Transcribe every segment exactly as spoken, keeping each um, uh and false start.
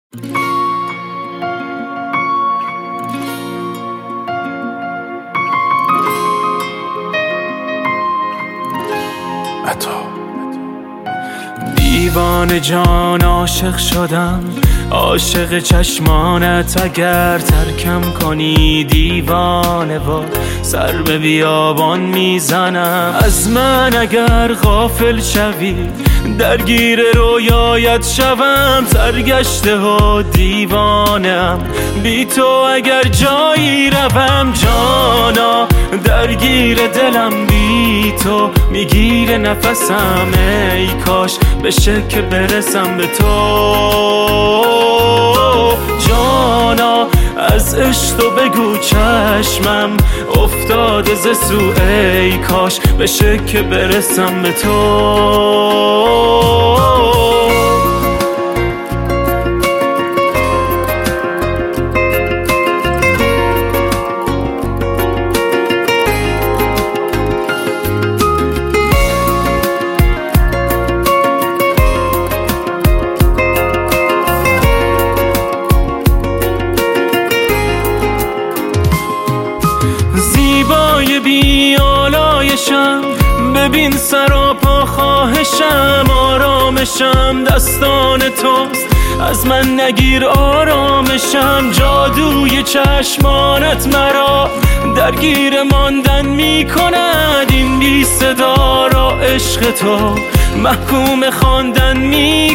دیوانه جان عاشق شدم، عاشق چشمانت. اگر ترکم کنی دیوانه و سر به بیابان میزنم. از من اگر غافل شوی درگیر رویایت شوم. سرگشته و دیوانم بی تو اگر جایی روم. جانا درگیر دلم بی تو میگیره نفسم. ای کاش بشه که برسم به تو. جانا از عشق تو بگو چشمم افتاده ز سو. ای کاش بشه که برسم به تو. زیبای بی آلایشم، ببین سراپا خواهشم. آرامشم دستان توست، از من نگیر آرامشم. جادوی چشمانت مرا درگیر ماندن می کند. این بی صدا را عشق تو محکوم خواندن می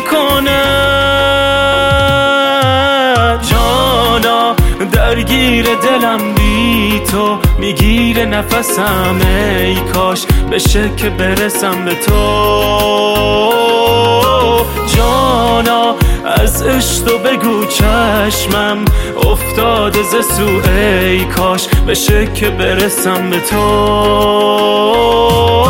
کند. جانا درگیر دلم بی تو میگیره نفسم. ای کاش بشه که برسم به تو. جانا از عشق تو بگو چشمم افتاده ز سو. ای کاش بشه که برسم به تو.